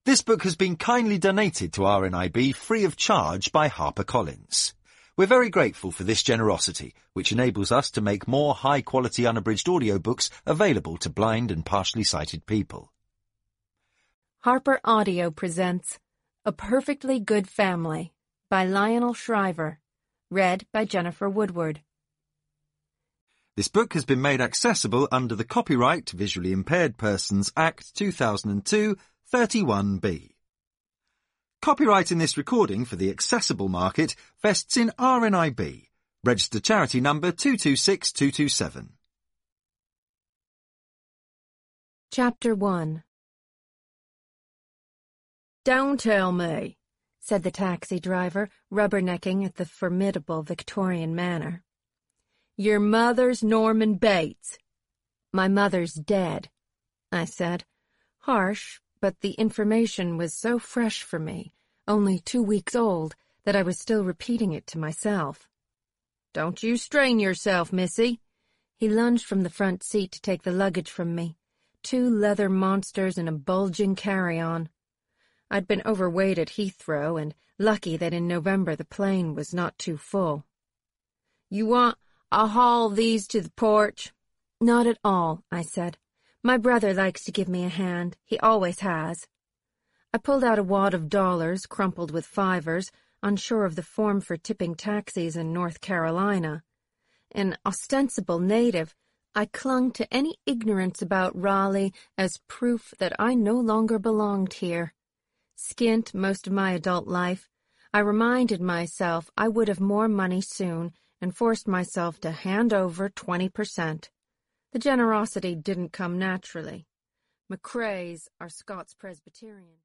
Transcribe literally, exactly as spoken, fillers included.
This book has been kindly donated to R N I B free of charge by HarperCollins. We're very grateful for this generosity, which enables us to make more high-quality unabridged audiobooks available to blind and partially sighted people. Harper Audio presents A Perfectly Good Family by Lionel Shriver, read by Jennifer Woodward. This book has been made accessible under the Copyright Visually Impaired Persons Act two thousand two, thirty-one B. Copyright in this recording for the accessible market vests in R N I B, registered charity number two two six two two seven. Chapter one. "Don't tell me," said the taxi driver, rubbernecking at the formidable Victorian manner. "Your mother's Norman Bates." "My mother's dead," I said, harsh, but the information was so fresh for me, only two weeks old, that I was still repeating it to myself. "Don't you strain yourself, missy." He lunged from the front seat to take the luggage from me, two leather monsters and a bulging carry-on. I'd been overweight at Heathrow, and lucky that in November the plane was not too full. "You want I'll haul these to the porch?" "Not at all," I said. "My brother likes to give me a hand. He always has." I pulled out a wad of dollars crumpled with fivers, unsure of the form for tipping taxis in North Carolina. An ostensible native, I clung to any ignorance about Raleigh as proof that I no longer belonged here. Skint most of my adult life, I reminded myself I would have more money soon and forced myself to hand over twenty percent. The generosity didn't come naturally. McCrae's are Scots Presbyterian.